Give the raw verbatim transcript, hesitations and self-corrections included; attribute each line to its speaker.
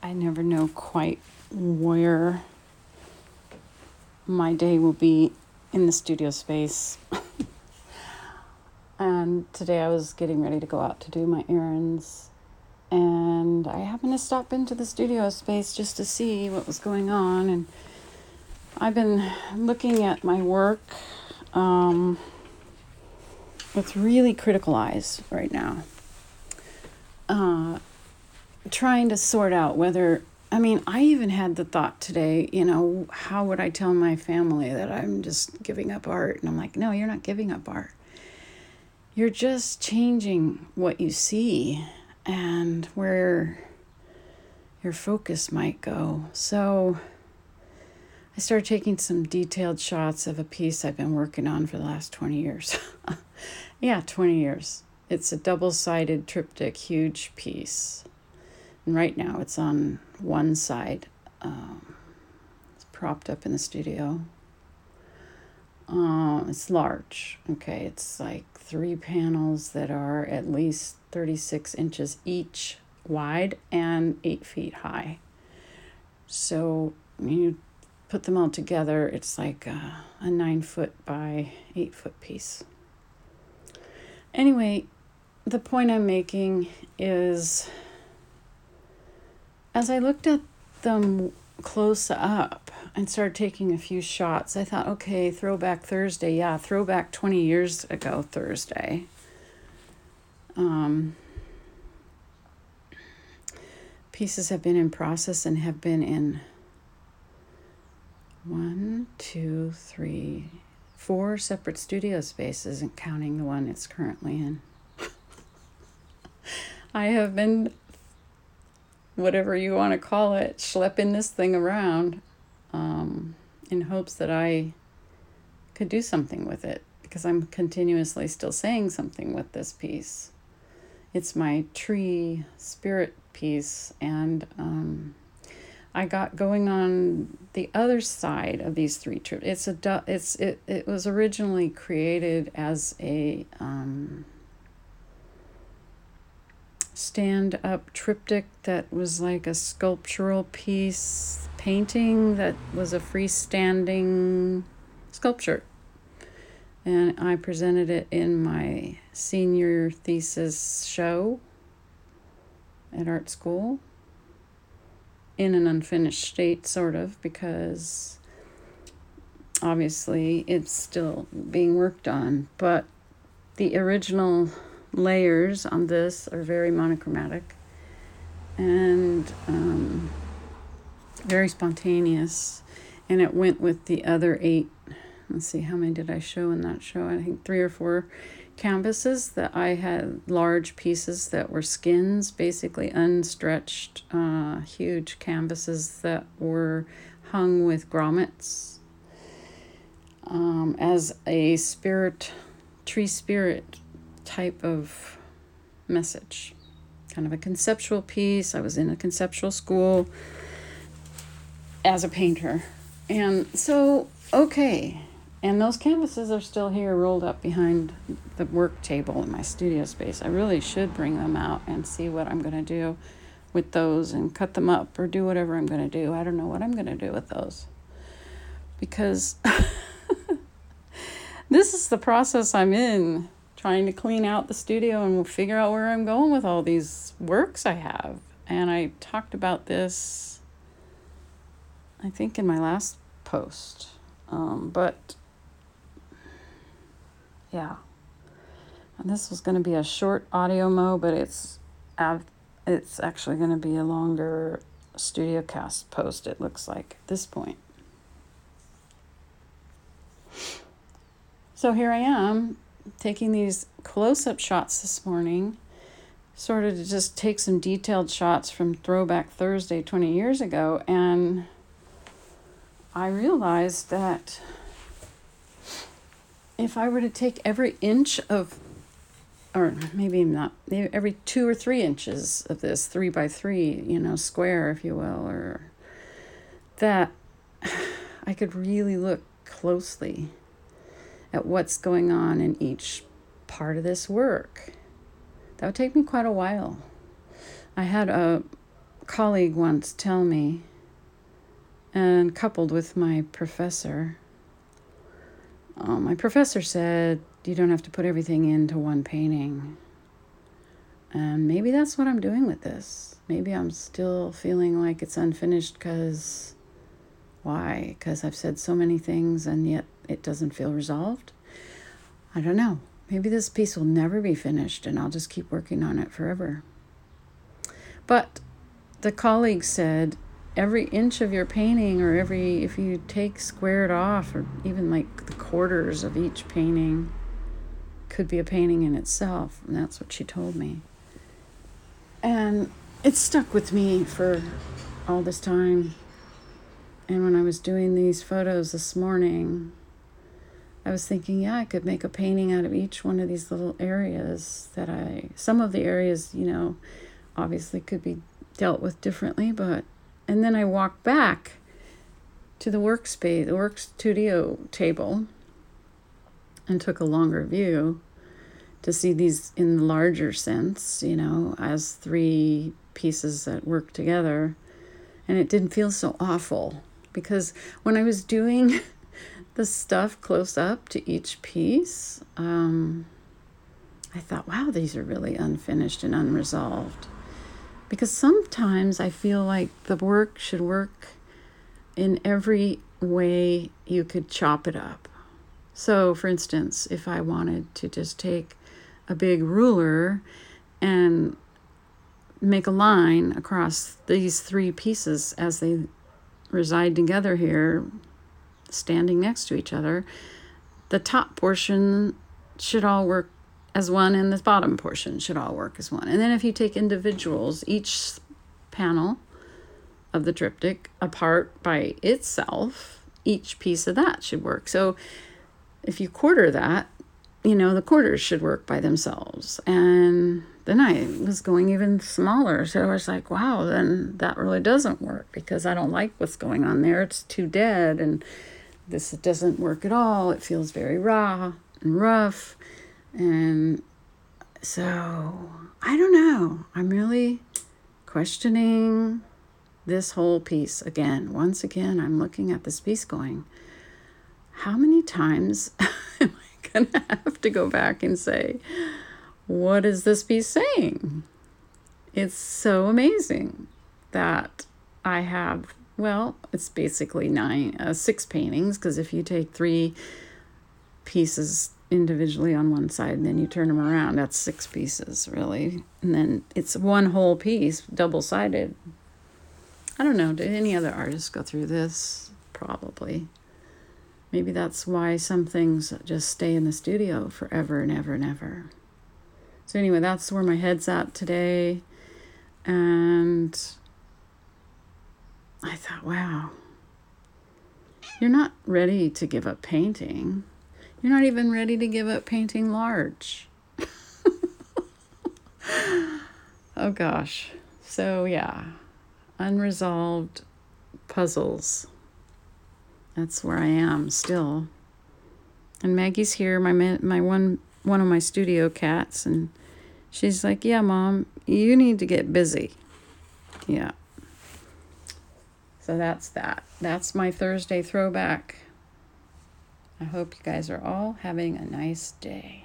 Speaker 1: I never know quite where my day will be in the studio space. And today I was getting ready to go out to do my errands, and I happened to stop into the studio space just to see what was going on. And I've been looking at my work um, with really critical eyes right now, uh, trying to sort out whether, I mean, I even had the thought today, you know, how would I tell my family that I'm just giving up art? And I'm like, no, you're not giving up art. You're just changing what you see and where your focus might go. So I started taking some detailed shots of a piece I've been working on for the last twenty years. Yeah, twenty years. It's a double-sided triptych, huge piece. And right now it's on one side. Um, it's propped up in the studio. Uh, it's large. Okay, it's like three panels that are at least thirty-six inches each wide and eight feet high. So when you put them all together, it's like a, a nine foot by eight foot piece. Anyway, the point I'm making is, as I looked at them close up and started taking a few shots, I thought, okay, Throwback Thursday. Yeah, throwback twenty years ago Thursday. Um, pieces have been in process and have been in one, two, three, four separate studio spaces, and counting the one it's currently in. I have been, whatever you want to call it, schlepping this thing around um, in hopes that I could do something with it, because I'm continuously still saying something with this piece. It's my tree spirit piece, and um, I got going on the other side of these three trips. It's a it's it it was originally created as a um, stand-up triptych that was like a sculptural piece, painting that was a freestanding sculpture. And I presented it in my senior thesis show at art school in an unfinished state, sort of, because obviously it's still being worked on. But the original layers on this are very monochromatic and um, very spontaneous, and it went with the other eight. Let's see, how many did I show in that show? I think three or four canvases that I had, large pieces that were skins, basically unstretched, uh, huge canvases that were hung with grommets um, as a spirit, tree spirit type of message, kind of a conceptual piece. I was in a conceptual school as a painter. And so, okay. And those canvases are still here, rolled up behind the work table in my studio space. I really should bring them out and see what I'm going to do with those and cut them up or do whatever I'm going to do. I don't know what I'm going to do with those, because this is the process I'm in, trying to clean out the studio and figure out where I'm going with all these works I have. And I talked about this, I think, in my last post. Um, but yeah, and this was going to be a short audio mo, but it's it's actually going to be a longer studio cast post, it looks like, at this point. So here I am, taking these close-up shots this morning, sort of to just take some detailed shots from Throwback Thursday twenty years ago, and I realized that if I were to take every inch of, or maybe not, maybe every two or three inches of this three by three, you know, square, if you will, or that, I could really look closely at what's going on in each part of this work. That would take me quite a while. I had a colleague once tell me, and coupled with my professor, uh, my professor said, you don't have to put everything into one painting. And maybe that's what I'm doing with this. Maybe I'm still feeling like it's unfinished because, why? Because I've said so many things and yet it doesn't feel resolved? I don't know. Maybe this piece will never be finished and I'll just keep working on it forever. But the colleague said, every inch of your painting, or every, if you take squared off, or even like the quarters of each painting, could be a painting in itself. And that's what she told me. And it stuck with me for all this time. And when I was doing these photos this morning, I was thinking, yeah, I could make a painting out of each one of these little areas that I, some of the areas, you know, obviously could be dealt with differently, but, and then I walked back to the workspace, the work studio table, and took a longer view to see these in the larger sense, you know, as three pieces that work together. And it didn't feel so awful, because when I was doing the stuff close up to each piece, um, I thought, wow, these are really unfinished and unresolved. Because sometimes I feel like the work should work in every way you could chop it up. So, for instance, if I wanted to just take a big ruler and make a line across these three pieces as they reside together here, standing next to each other, the top portion should all work as one and the bottom portion should all work as one. And then if you take individuals, each panel of the triptych apart by itself, each piece of that should work. So if you quarter that, you know, the quarters should work by themselves. And then I was going even smaller. So I was like, wow, then that really doesn't work, because I don't like what's going on there. It's too dead. And this doesn't work at all. It feels very raw and rough. And so I don't know. I'm really questioning this whole piece again. Once again, I'm looking at this piece going, how many times am I going to have to go back and say, what is this piece saying? It's so amazing that I have, well, it's basically nine, uh, six paintings, because if you take three pieces individually on one side and then you turn them around, that's six pieces, really. And then it's one whole piece, double-sided. I don't know, did any other artists go through this? Probably. Maybe that's why some things just stay in the studio forever and ever and ever. So anyway, that's where my head's at today. And I thought, wow, you're not ready to give up painting. You're not even ready to give up painting large. Oh gosh. So yeah, unresolved puzzles. That's where I am still. And Maggie's here, my my one one of my studio cats, and she's like, "Yeah, Mom, you need to get busy." Yeah. So that's that. That's my Thursday throwback. I hope you guys are all having a nice day.